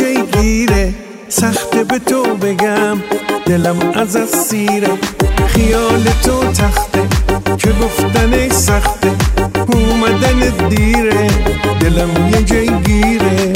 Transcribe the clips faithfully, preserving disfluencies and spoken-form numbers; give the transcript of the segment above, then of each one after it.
جای گیره، سخته به تو بگم دلم از سیره. خیال تو تخته که گفتن سخته، اومدن دیره دلم یه جای گیره.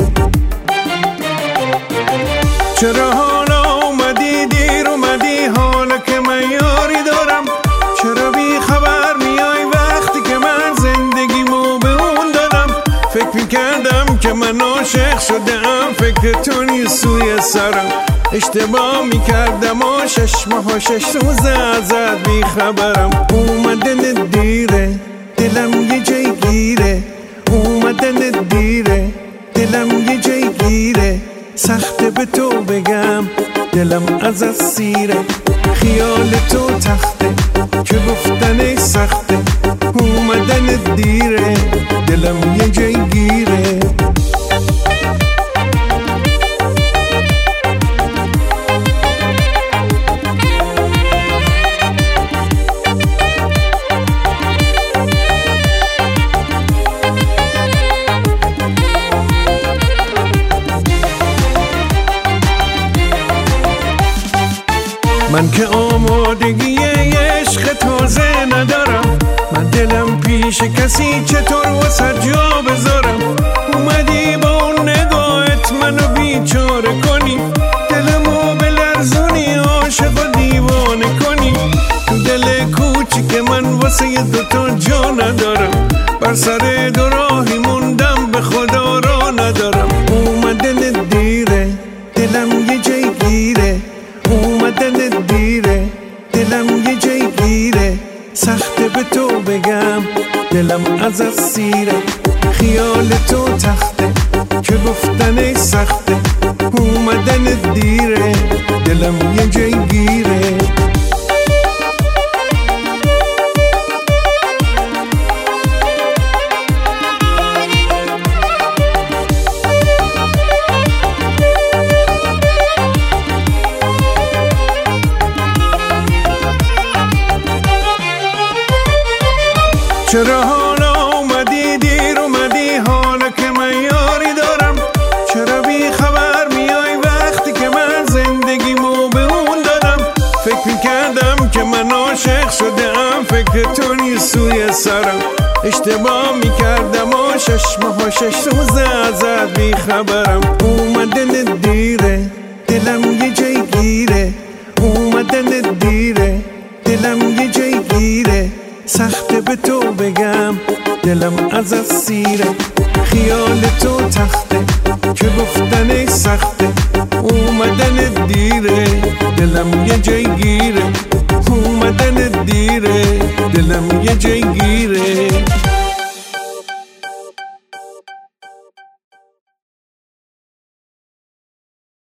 چرا حالا اومدی دیر اومدی، حالا که من یاری دارم؟ چرا بی خبر میای وقتی که من زندگیمو به اون دادم؟ فکر میکردم که من عاشق شدم، فکر تو نیست سوی سرم. اشتباه میکردم و شش ماه و شش روزه ازت بی خبرم. اومدن دیره دلم یه جای گیره، اومدن دیره دلم یه جای گیره. سخته به تو بگم دلم از سیره. خیال تو تخته که گفتن سخته، اومدن دیره دلم یه جای گیره. من که آمادگی عشق تازه ندارم، من دلم پیش کسی چطور واسه جا بذارم؟ اومدی با اون نگاهت منو بیچاره کنی، دلمو بلرزونی عاشق و دیوانه کنی. تو دل کوچیک من واسه یه دوتا جا ندارم، بر سر دو راهی موندم به خدا را ندارم. اومدن دیره دلم یه جای گیره، اومدن دیره دلم یه جای گیره. سخته به تو بگم دلم از سیره. خیال تو تخته که گفتن سخته، اومدن دیره دلم یه جای گیره. چرا حالا اومدی دیر اومدی، حالا که من یاری دارم؟ چرا بی خبر میای وقتی که من زندگیمو به اون دادم؟ فکر میکردم که من عاشق شدم، فکر تو نیست سوی سرم. اشتباه میکردم و شش ماه و شش روزه ازت بی خبرم. اومدن دیره دلم یه جای گیره، اومدن دیره دلم یه جای گیره. سخته به تو بگم دلم از سیره. خیال تو تخته که گفتن سخته، اومدن دیره دلم یه جای گیره، اومدن دیره دلم یه جای گیره.